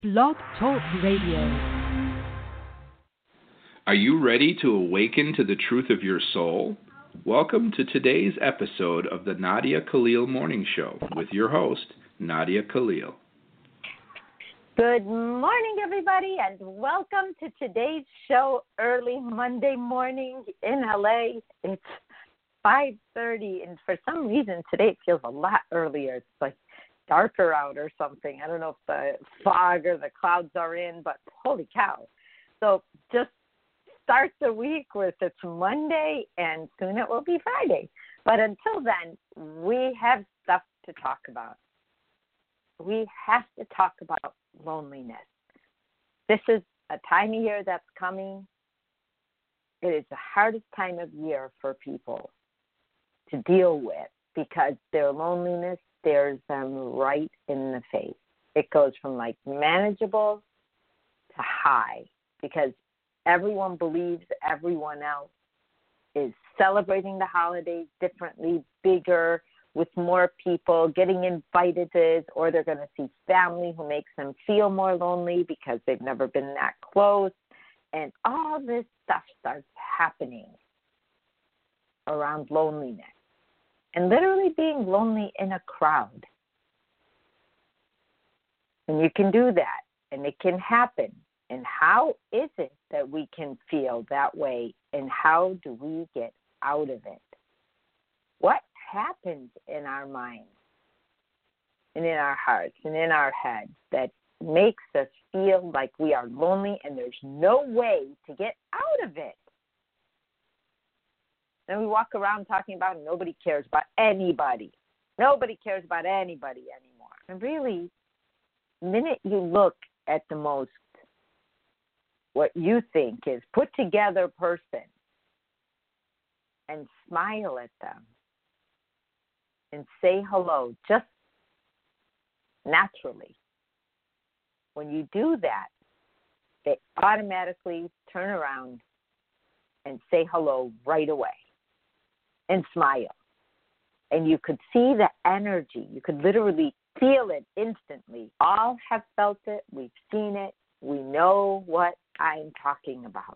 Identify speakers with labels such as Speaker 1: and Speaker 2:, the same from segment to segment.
Speaker 1: Blog Talk Radio.
Speaker 2: Are you ready to awaken to the truth of your soul? Welcome to today's episode of the Nadia Khalil Morning Show with your host, Nadia Khalil.
Speaker 3: Good morning, everybody, and welcome to today's show early Monday morning in LA. It's 5:30, and for some reason today it feels a lot earlier. It's like darker out or something. I don't know if the fog or the clouds are in, but holy cow. So just start the week with it's Monday, and soon it will be Friday. But until then, we have stuff to talk about. We have to talk about loneliness. This is a time of year that's coming. It is the hardest time of year for people to deal with because their loneliness stares them right in the face. It goes from like manageable to high because everyone believes everyone else is celebrating the holidays differently, bigger, with more people, getting invited to it, or they're going to see family who makes them feel more lonely because they've never been that close. And all this stuff starts happening around loneliness and literally being lonely in a crowd. And you can do that, and it can happen. And how is it that we can feel that way, and how do we get out of it? What happens in our minds and in our hearts and in our heads that makes us feel like we are lonely and there's no way to get out of it? And we walk around talking about nobody cares about anybody. Nobody cares about anybody anymore. And really, the minute you look at the most, what you think is put together person and smile at them and say hello just naturally. When you do that, they automatically turn around and say hello right away and smile. And you could see the energy. You could literally feel it instantly. All have felt it. We've seen it. We know what I'm talking about.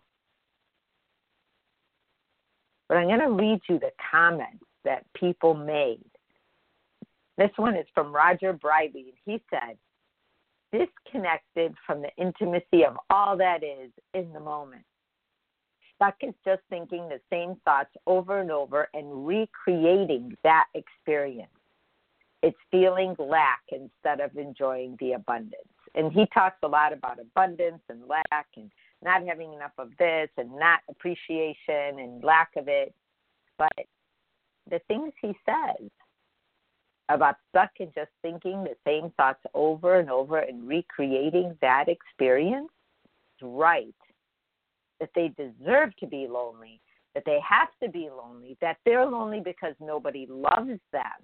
Speaker 3: But I'm going to read you the comments that people made. This one is from Roger Bribey, and he said, disconnected from the intimacy of all that is in the moment. Stuck is just thinking the same thoughts over and over and recreating that experience. It's feeling lack instead of enjoying the abundance. And he talks a lot about abundance and lack and not having enough of this and not appreciation and lack of it. But the things he says about stuck and just thinking the same thoughts over and over and recreating that experience is right. That they deserve to be lonely, that they have to be lonely, that they're lonely because nobody loves them.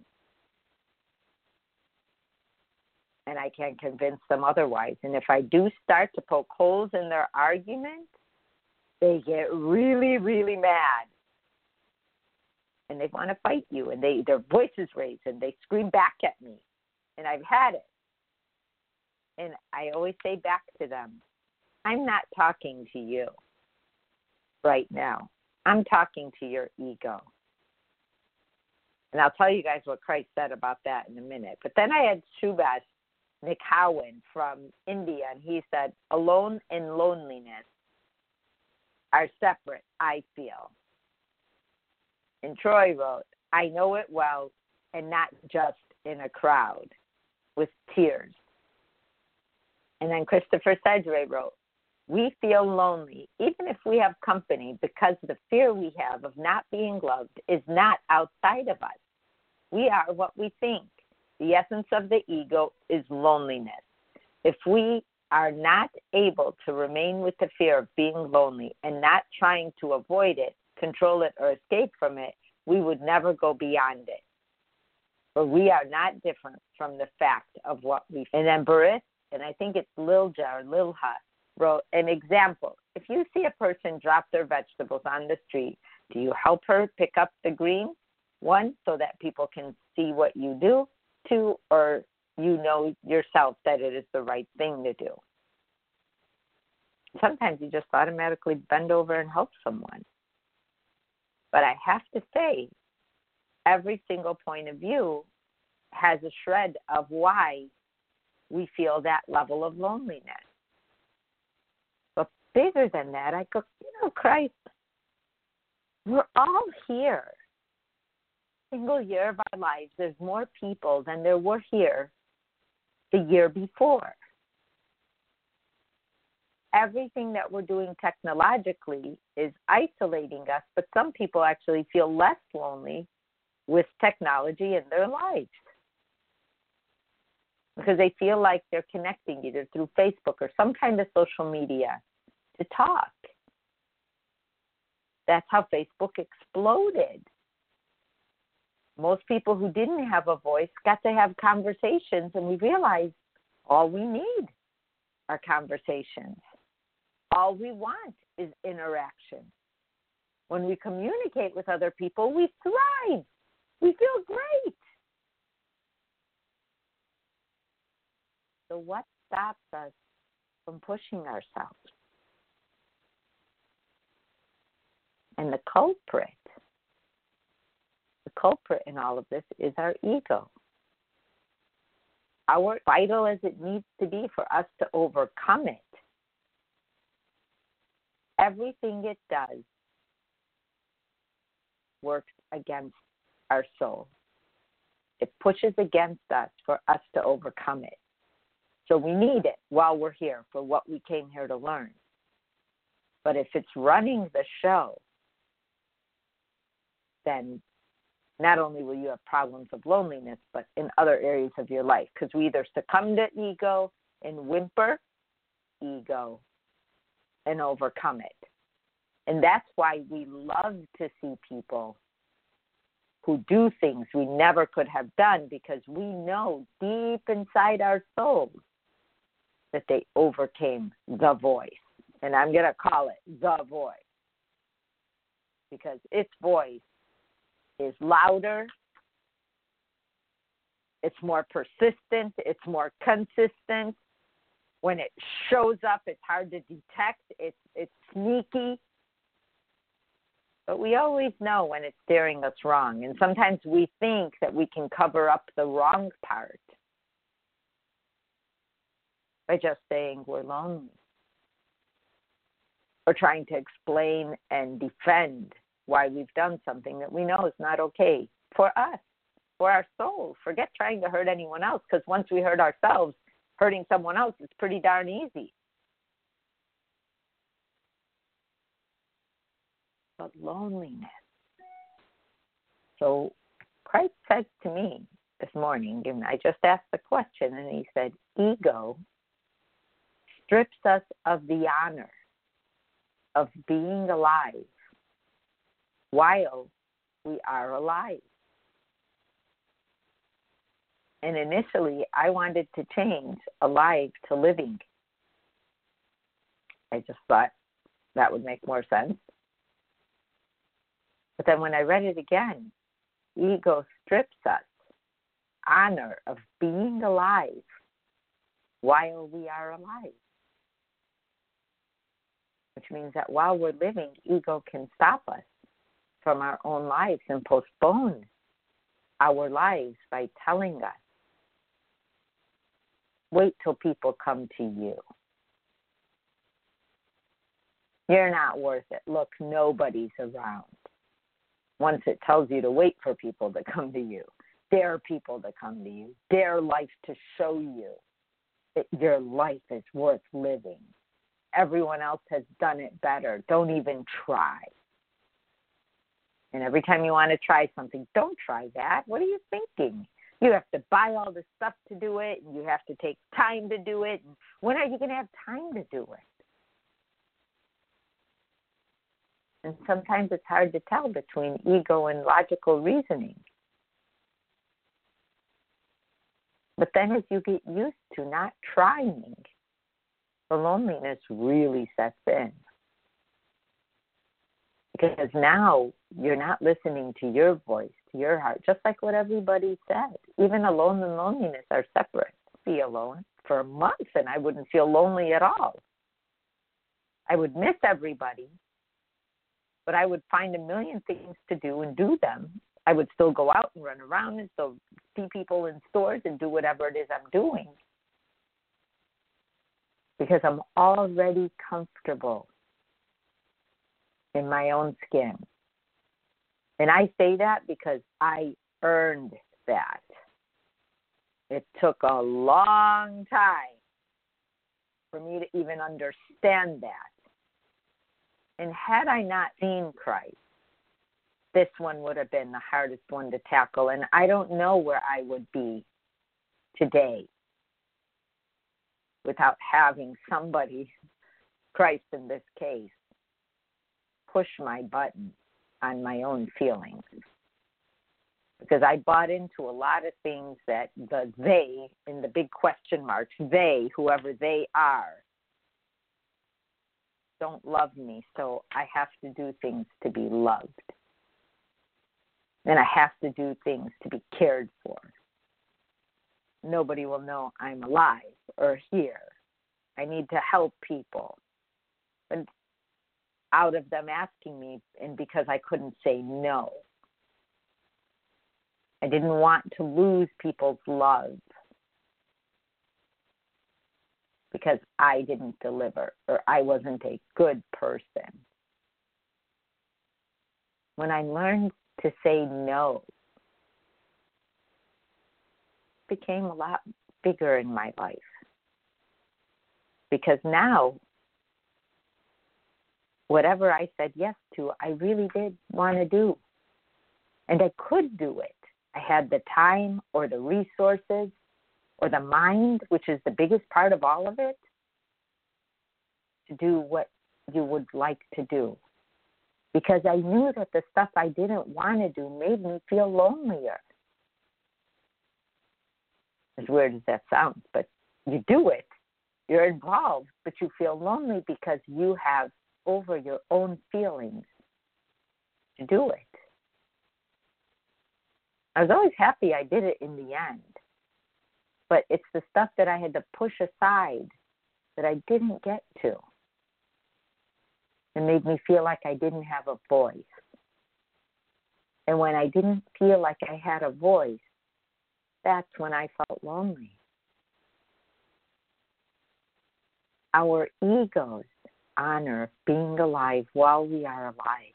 Speaker 3: And I can't convince them otherwise. And if I do start to poke holes in their argument, they get really, really mad. And they want to fight you, and their voices raise, and they scream back at me. And I've had it. And I always say back to them, I'm not talking to you right now. I'm talking to your ego. And I'll tell you guys what Christ said about that in a minute. But then I had Subhash Nikhawan from India, and he said, alone and loneliness are separate, I feel. And Troy wrote, I know it well, and not just in a crowd, with tears. And then Christopher Sedgwick wrote, we feel lonely, even if we have company, because the fear we have of not being loved is not outside of us. We are what we think. The essence of the ego is loneliness. If we are not able to remain with the fear of being lonely and not trying to avoid it, control it, or escape from it, we would never go beyond it. But we are not different from the fact of what we feel. And then Barit, and I think it's Lilja or Lilha, wrote an example. If you see a person drop their vegetables on the street, do you help her pick up the green? One, so that people can see what you do. Two, or you know yourself that it is the right thing to do. Sometimes you just automatically bend over and help someone. But I have to say, every single point of view has a shred of why we feel that level of loneliness. But bigger than that, I go, Christ, we're all here. Single year of our lives, there's more people than there were here the year before. Everything that we're doing technologically is isolating us, but some people actually feel less lonely with technology in their lives because they feel like they're connecting either through Facebook or some kind of social media to talk. That's how Facebook exploded. Most people who didn't have a voice got to have conversations, and we realized all we need are conversations. All we want is interaction. When we communicate with other people, we thrive. We feel great. So what stops us from pushing ourselves? And the culprit in all of this is our ego. Our vital as it needs to be for us to overcome it, everything it does works against our soul. It pushes against us for us to overcome it. So we need it while we're here for what we came here to learn. But if it's running the show, then not only will you have problems of loneliness, but in other areas of your life, because we either succumb to ego and whimper ego and overcome it. And that's why we love to see people who do things we never could have done, because we know deep inside our souls that they overcame the voice. And I'm going to call it the voice, because its voice is louder, it's more persistent, it's more consistent. When it shows up, it's hard to detect, it's sneaky. But we always know when it's steering us wrong. And sometimes we think that we can cover up the wrong part by just saying we're lonely, or trying to explain and defend why we've done something that we know is not okay for us, for our soul. Forget trying to hurt anyone else, because once we hurt ourselves, hurting someone else is pretty darn easy. But loneliness. So Christ said to me this morning, and I just asked the question, and he said, ego strips us of the honor of being alive while we are alive. And initially, I wanted to change alive to living. I just thought that would make more sense. But then when I read it again, ego strips us honor of being alive while we are alive. Which means that while we're living, ego can stop us from our own lives and postpone our lives by telling us, wait till people come to you. You're not worth it. Look, nobody's around. Once it tells you to wait for people to come to you, dare people to come to you, dare life to show you that your life is worth living. Everyone else has done it better. Don't even try. And every time you want to try something, don't try that. What are you thinking? You have to buy all the stuff to do it, and you have to take time to do it. And when are you going to have time to do it? And sometimes it's hard to tell between ego and logical reasoning. But then as you get used to not trying, the loneliness really sets in. Because now you're not listening to your voice, to your heart, just like what everybody said. Even alone and loneliness are separate. I'd be alone for months and I wouldn't feel lonely at all. I would miss everybody, but I would find a million things to do and do them. I would still go out and run around and still see people in stores and do whatever it is I'm doing because I'm already comfortable in my own skin. And I say that because I earned that. It took a long time for me to even understand that. And had I not seen Christ, this one would have been the hardest one to tackle. And I don't know where I would be today without having somebody, Christ in this case, push my button on my own feelings. Because I bought into a lot of things that the they, in the big question marks, they, whoever they are, don't love me, so I have to do things to be loved. And I have to do things to be cared for. Nobody will know I'm alive or here. I need to help people. But out of them asking me, and because I couldn't say no. I didn't want to lose people's love because I didn't deliver or I wasn't a good person. When I learned to say no, it became a lot bigger in my life. Because now, whatever I said yes to, I really did want to do. And I could do it. I had the time or the resources or the mind, which is the biggest part of all of it, to do what you would like to do. Because I knew that the stuff I didn't want to do made me feel lonelier. As weird as that sounds, but you do it. You're involved, but you feel lonely because you have over your own feelings to do it. I was always happy I did it in the end. But it's the stuff that I had to push aside that I didn't get to. It made me feel like I didn't have a voice. And when I didn't feel like I had a voice, that's when I felt lonely. Our egos honor being alive while we are alive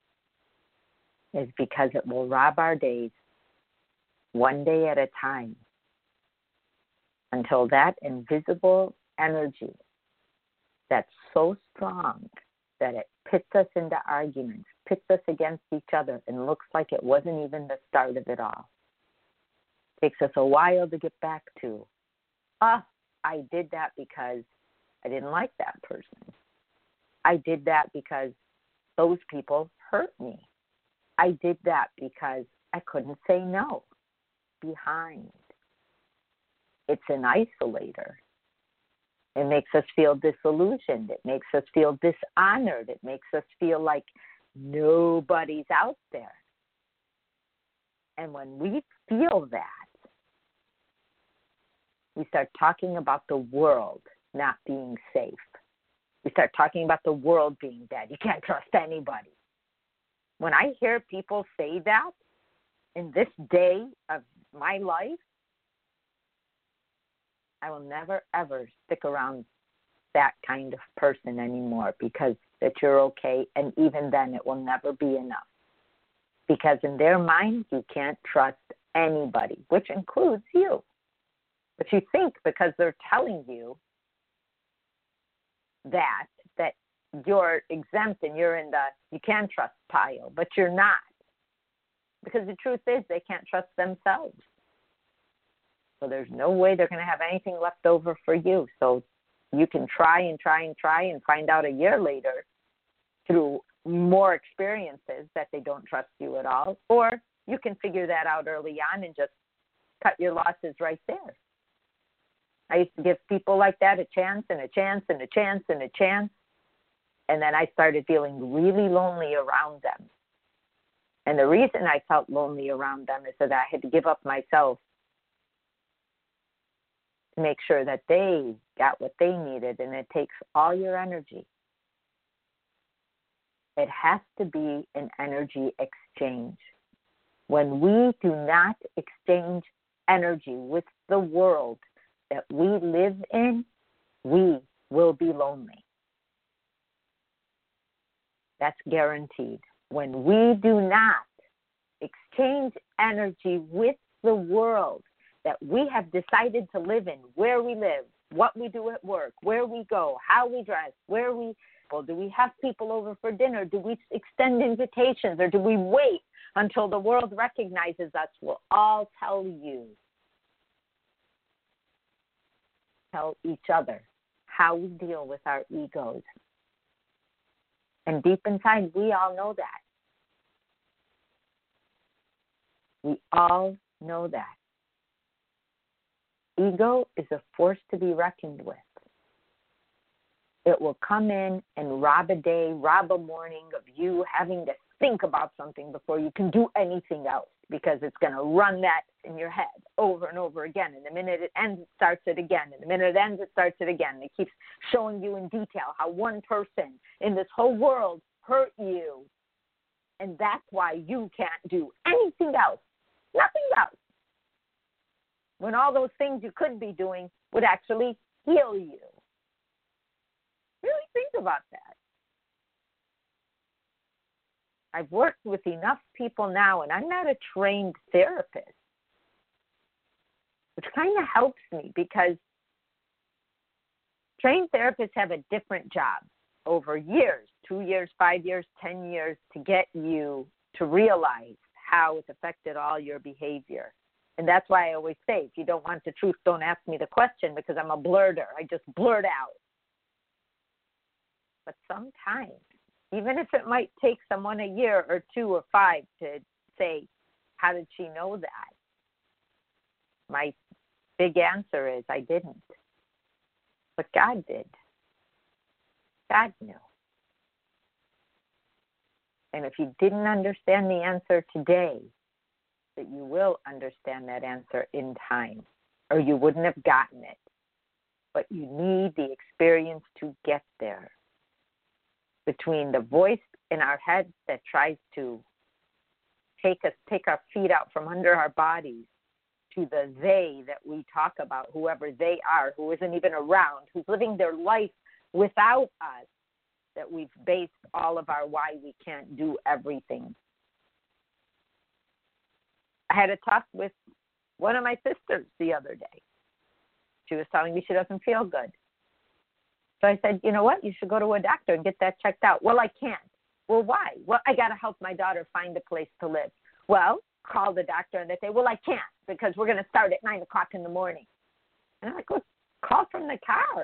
Speaker 3: is because it will rob our days one day at a time until that invisible energy that's so strong that it pits us into arguments, pits us against each other, and looks like it wasn't even the start of it all. It takes us a while to get back to, I did that because I didn't like that person. I did that because those people hurt me. I did that because I couldn't say no. Behind. It's an isolator. It makes us feel disillusioned. It makes us feel dishonored. It makes us feel like nobody's out there. And when we feel that, we start talking about the world not being safe. We start talking about the world being dead. You can't trust anybody. When I hear people say that in this day of my life, I will never, ever stick around that kind of person anymore because that you're okay, and even then it will never be enough. Because in their mind, you can't trust anybody, which includes you. But you think because they're telling you that you're exempt and you're in the you can trust pile, but you're not. Because the truth is they can't trust themselves. So there's no way they're going to have anything left over for you. So you can try and find out a year later through more experiences that they don't trust you at all. Or you can figure that out early on and just cut your losses right there. I used to give people like that a chance and a chance and a chance and a chance. And then I started feeling really lonely around them. And the reason I felt lonely around them is that I had to give up myself to make sure that they got what they needed. And it takes all your energy It has to be an energy exchange. When we do not exchange energy with the world that we live in, we will be lonely. That's guaranteed. When we do not exchange energy with the world that we have decided to live in, where we live, what we do at work, where we go, how we dress, where we go, do we have people over for dinner, do we extend invitations, or do we wait until the world recognizes us? We'll all tell each other how we deal with our egos. And deep inside, we all know that. We all know that. Ego is a force to be reckoned with. It will come in and rob a day, rob a morning of you having to think about something before you can do anything else, because it's going to run that in your head over and over again. And the minute it ends, it starts it again. And the minute it ends, it starts it again. It keeps showing you in detail how one person in this whole world hurt you. And that's why you can't do anything else, nothing else, when all those things you could be doing would actually heal you. Really think about that. I've worked with enough people now, and I'm not a trained therapist, which kind of helps me, because trained therapists have a different job over years, 2 years, 5 years, 10 years, to get you to realize how it's affected all your behavior. And that's why I always say, if you don't want the truth, don't ask me the question, because I'm a blurter. I just blurt out. But sometimes, even if it might take someone a year or 2 or 5 to say, how did she know that? My big answer is, I didn't. But God did. God knew. And if you didn't understand the answer today, that you will understand that answer in time, or you wouldn't have gotten it. But you need the experience to get there. Between the voice in our head that tries to take our feet out from under our bodies, to the they that we talk about, whoever they are, who isn't even around, who's living their life without us, that we've based all of our why we can't do everything. I had a talk with one of my sisters the other day. She was telling me she doesn't feel good. So I said, you know what? You should go to a doctor and get that checked out. Well, I can't. Well, why? Well, I got to help my daughter find a place to live. Well, call the doctor, and they say, well, I can't, because we're going to start at 9 o'clock in the morning. And I'm like, well, call from the car.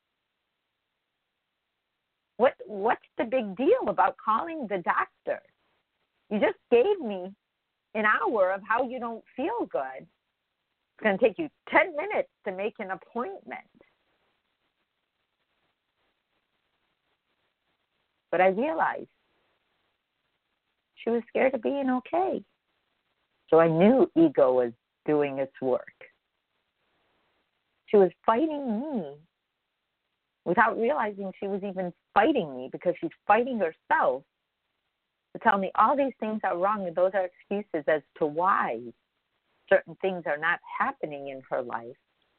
Speaker 3: What's the big deal about calling the doctor? You just gave me an hour of how you don't feel good. It's going to take you 10 minutes to make an appointment. But I realized she was scared of being okay. So I knew ego was doing its work. She was fighting me without realizing she was even fighting me, because she's fighting herself to tell me all these things are wrong, and those are excuses as to why certain things are not happening in her life.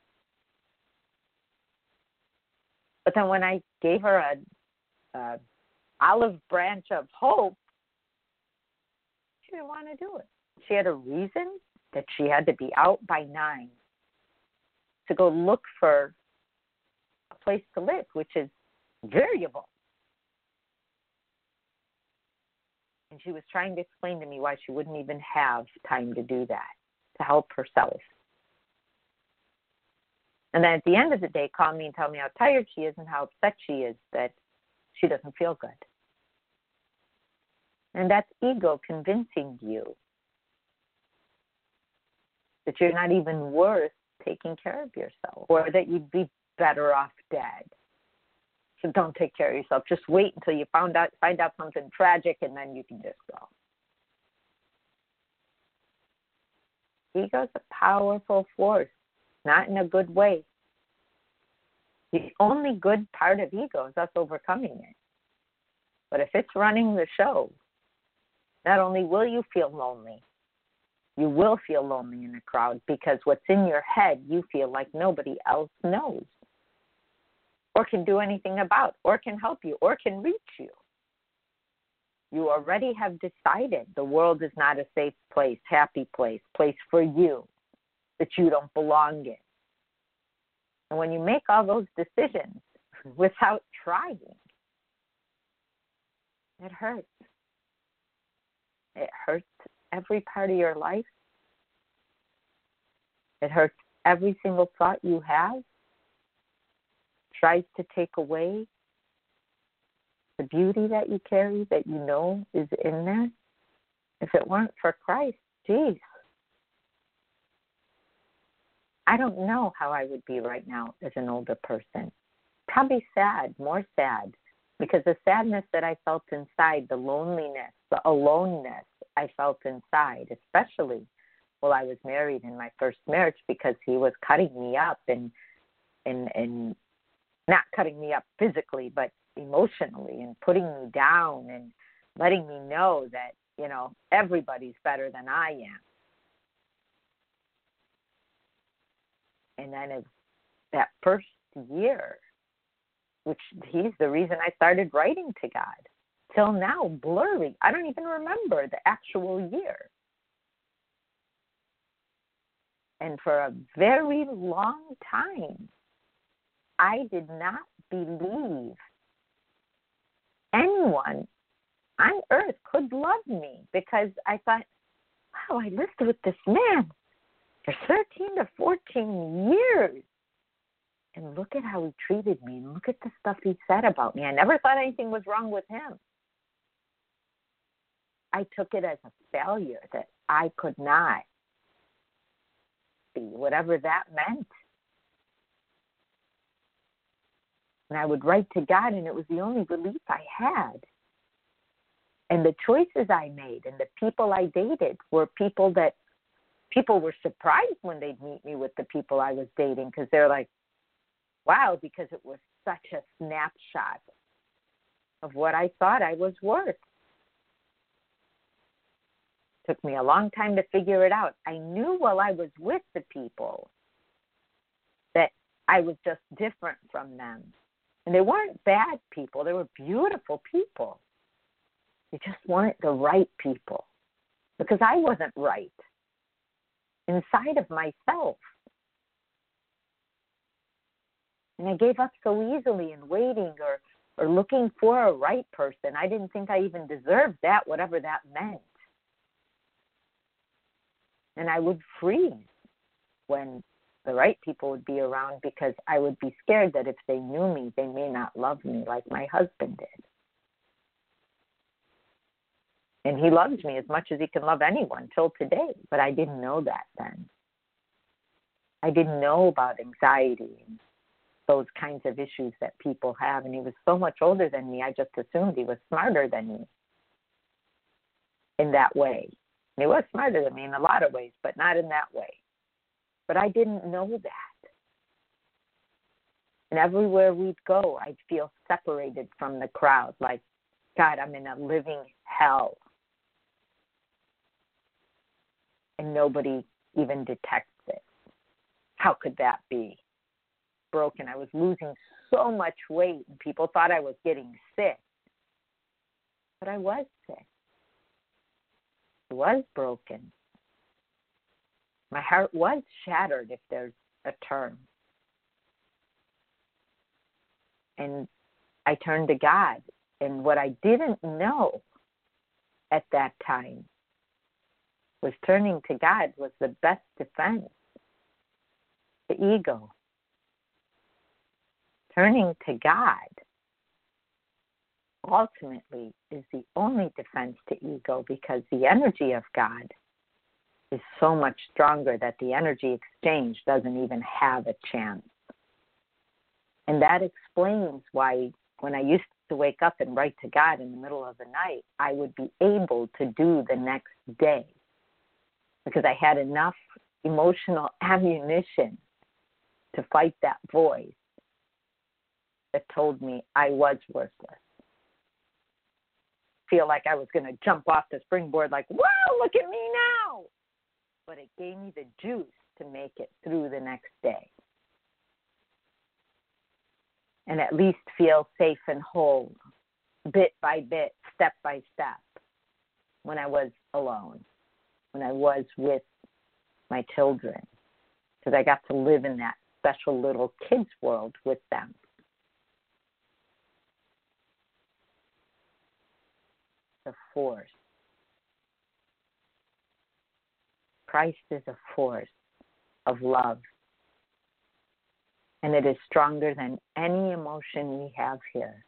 Speaker 3: But then when I gave her a olive branch of hope, she didn't want to do it. She had a reason that she had to be out by 9 to go look for a place to live, which is variable. And she was trying to explain to me why she wouldn't even have time to do that, to help herself. And then at the end of the day, call me and tell me how tired she is and how upset she is that she doesn't feel good. And that's ego convincing you that you're not even worth taking care of yourself, or that you'd be better off dead. So don't take care of yourself. Just wait until you find out something tragic, and then you can just go. Ego is a powerful force, not in a good way. The only good part of ego is us overcoming it. But if it's running the show, not only will you feel lonely, you will feel lonely in a crowd because what's in your head you feel like nobody else knows or can do anything about or can help you or can reach you. You already have decided the world is not a safe place, happy place for you, that you don't belong in. And when you make all those decisions without trying, it hurts. It hurts every part of your life. It hurts every single thought you have. Tries to take away the beauty that you carry, that you know is in there. If it weren't for Christ, geez, I don't know how I would be right now as an older person. Probably sad, more sad, because the sadness that I felt inside, the loneliness, the aloneness I felt inside, especially while I was married in my first marriage, because he was cutting me up and not cutting me up physically, but emotionally, and putting me down and letting me know that, everybody's better than I am. And then as that first year, which he's the reason I started writing to God, till now, blurry. I don't even remember the actual year. And for a very long time, I did not believe anyone on earth could love me because I thought, wow, I lived with this man for 13 to 14 years. And look at how he treated me, and look at the stuff he said about me. I never thought anything was wrong with him. I took it as a failure that I could not be, whatever that meant. And I would write to God, and it was the only relief I had. And the choices I made and the people I dated were people that people were surprised when they'd meet me with the people I was dating, because they're like, wow, because it was such a snapshot of what I thought I was worth. Took me a long time to figure it out. I knew while I was with the people that I was just different from them. And they weren't bad people. They were beautiful people. They just weren't the right people because I wasn't right inside of myself. And I gave up so easily in waiting or looking for a right person. I didn't think I even deserved that, whatever that meant. And I would freeze when the right people would be around because I would be scared that if they knew me, they may not love me like my husband did. And he loves me as much as he can love anyone till today, but I didn't know that then. I didn't know about anxiety and those kinds of issues that people have, and he was so much older than me, I just assumed he was smarter than me in that way. And he was smarter than me in a lot of ways, but not in that way. But I didn't know that. And everywhere we'd go, I'd feel separated from the crowd, like, God, I'm in a living hell. And nobody even detects it. How could that be? Broken. I was losing so much weight, and people thought I was getting sick. But I was sick. I was broken. My heart was shattered, if there's a term. And I turned to God. And what I didn't know at that time was turning to God was the best defense. The ego. Turning to God ultimately is the only defense to ego, because the energy of God is so much stronger that the energy exchange doesn't even have a chance. And that explains why when I used to wake up and write to God in the middle of the night, I would be able to do the next day because I had enough emotional ammunition to fight that voice that told me I was worthless. feel like I was going to jump off the springboard like, wow, look at me now. But it gave me the juice to make it through the next day. And at least feel safe and whole, bit by bit, step by step, when I was alone, when I was with my children, because I got to live in that special little kids world with them. The force. Christ is a force of love. And it is stronger than any emotion we have here.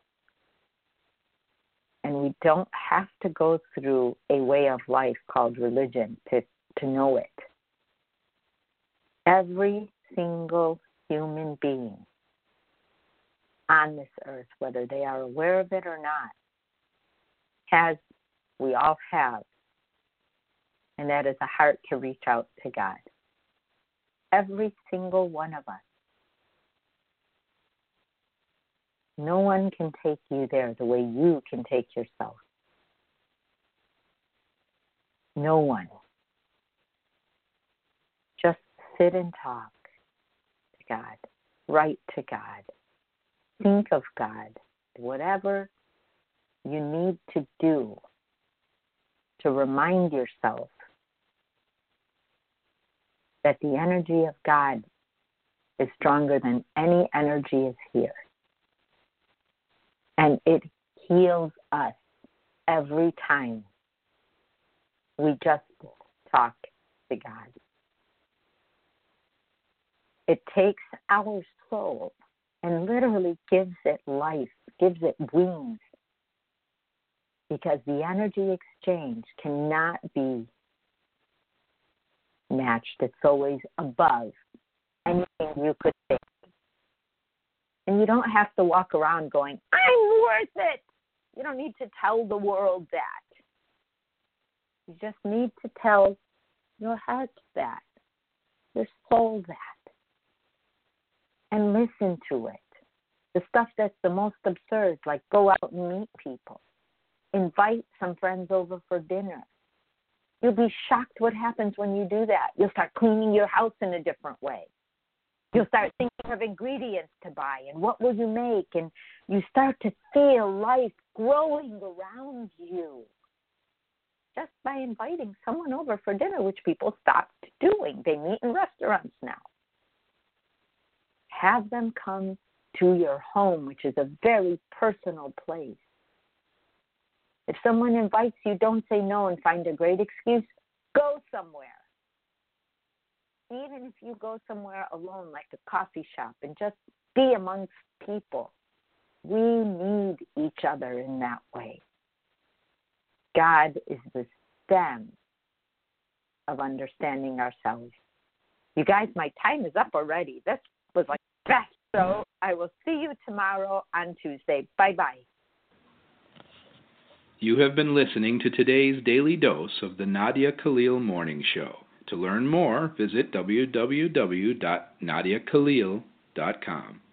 Speaker 3: And we don't have to go through a way of life called religion to know it. Every single human being on this earth, whether they are aware of it or not, we all have, and that is a heart to reach out to God. Every single one of us. No one can take you there the way you can take yourself. No one. Just sit and talk to God. Write to God. Think of God. Whatever you need to do to remind yourself that the energy of God is stronger than any energy is here. And it heals us every time we just talk to God. It takes our soul and literally gives it life, gives it wings. Because the energy exchange cannot be matched. It's always above anything you could think. And you don't have to walk around going, I'm worth it. You don't need to tell the world that. You just need to tell your heart that, your soul that, and listen to it. The stuff that's the most absurd, like go out and meet people. Invite some friends over for dinner. You'll be shocked what happens when you do that. You'll start cleaning your house in a different way. You'll start thinking of ingredients to buy and what will you make, and you start to feel life growing around you just by inviting someone over for dinner, which people stopped doing. They meet in restaurants now. Have them come to your home, which is a very personal place. If someone invites you, don't say no and find a great excuse. Go somewhere. Even if you go somewhere alone, like a coffee shop, and just be amongst people. We need each other in that way. God is the stem of understanding ourselves. You guys, my time is up already. This was like the best show. I will see you tomorrow on Tuesday. Bye-bye.
Speaker 2: You have been listening to today's daily dose of the Nadia Khalil Morning Show. To learn more, visit www.nadiakhalil.com.